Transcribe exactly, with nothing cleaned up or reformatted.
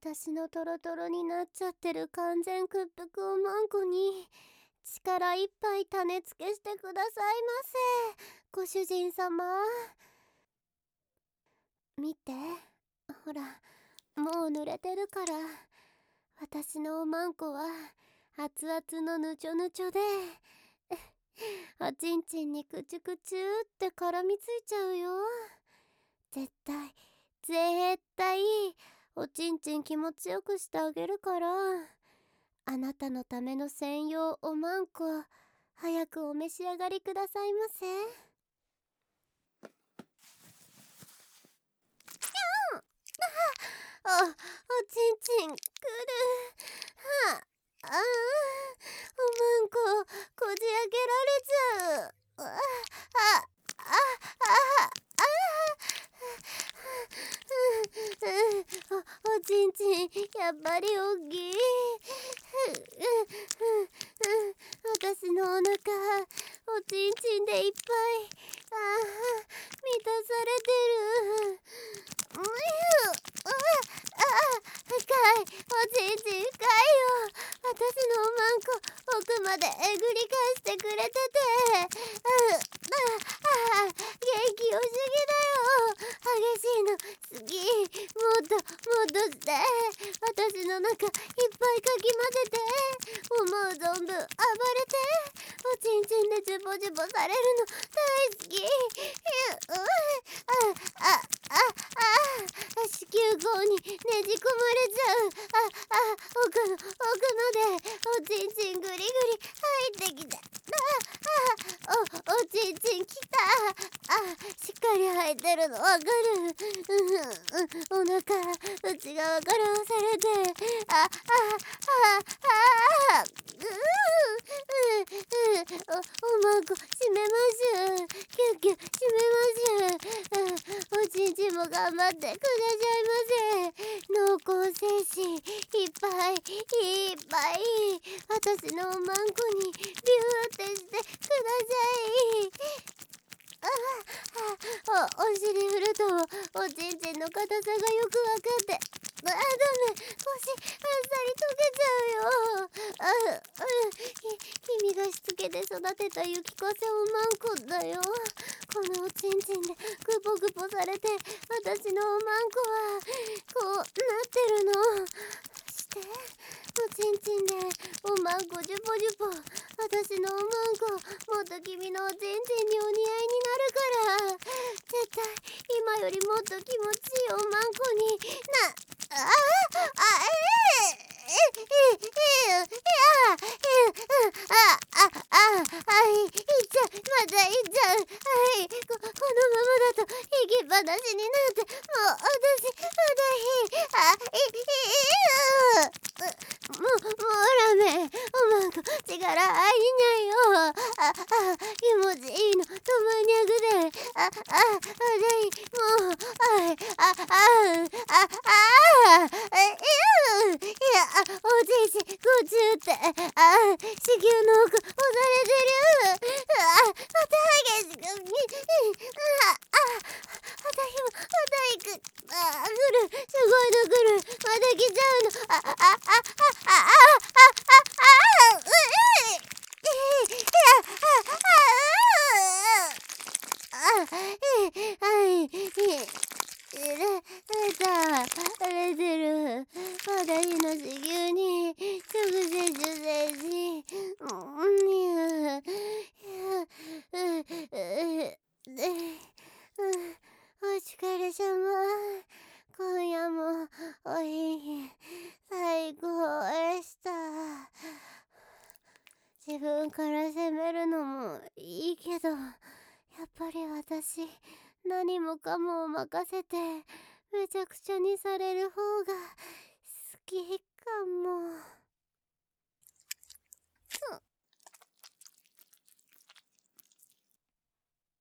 私のトロトロになっちゃってる完全屈服おまんこに力いっぱい種付けしてくださいませ、ご主人様。見て、ほら、もう濡れてるから。私のおまんこは熱々のぬちょぬちょでおちんちんにくちゅくちゅって絡みついちゃうよ。絶対絶対おちんちん気持ちよくしてあげるから。あなたのための専用おまんこ、早くお召し上がりくださいませ。あ、おちんちんくる。はあ、あー、おまんここじ開けられちゃう。あああああお、おちんちんやっぱりおっきい。私のお腹おちんちんでいっぱい、ああ満たされてる。ううああ深い、おちんちん深いよ。私のおまんこ奥までえぐり返してくれてて、あああ元気よすぎだよ。激しいの好き。もっともっとして私の中いっぱいかき混ぜて、思う存分暴れて、おちんちんでジュボジュボされるの大好き。うああああ子宮口にねじ込まれちゃう。ああ奥の奥までおちんちんグリグリ入ってきて、ああおおちんちんきた。あしっかり入ってるのわかる。うん、お腹内側から押されて、あああああううおおまんこ閉めましゅ。キュッキュ閉めましゅ。おちんちんも頑張ってくださいませ。濃厚精子いっぱいいっぱい私のおまんこにビューってしてください。ああお、お尻振るとおちんちんの硬さがよくわかって、あダメ、腰あっさり溶けちゃうよ。ああき君がしつけで育てた雪かせおまんこだよ。このおちんちんでグポグポされて私のおまんこはこうなってるの。しておちんちんでおまんこジュポジュポ、私のおまんこもっと君のおちんちんにお似合いになるから。絶対今よりもっと気持ちいいおまんこにな。あああええええええああああいっちゃう、またいっちゃう。はいここのままだと行きっぱなしになって、もう私まだいい。あいいもうもうダメ、おまんこ力入りないよ。ああ気持ちいいのとまにゃくで、あああだいもうああああああえいやおじいちごちゅうって、あ子宮の奥押されてる。あまた激しくああ私もまた行く。あ来る、すごいの来る。また来ちゃうの。あああああああああうえいいやああああはいれれたれてる。私の子宮に直接受精し、うんにゅお疲れ様。今夜もおい最高でした。自分から責めるのもいいけど、やっぱり私何もかもを任せてめちゃくちゃにされる方が好きかも。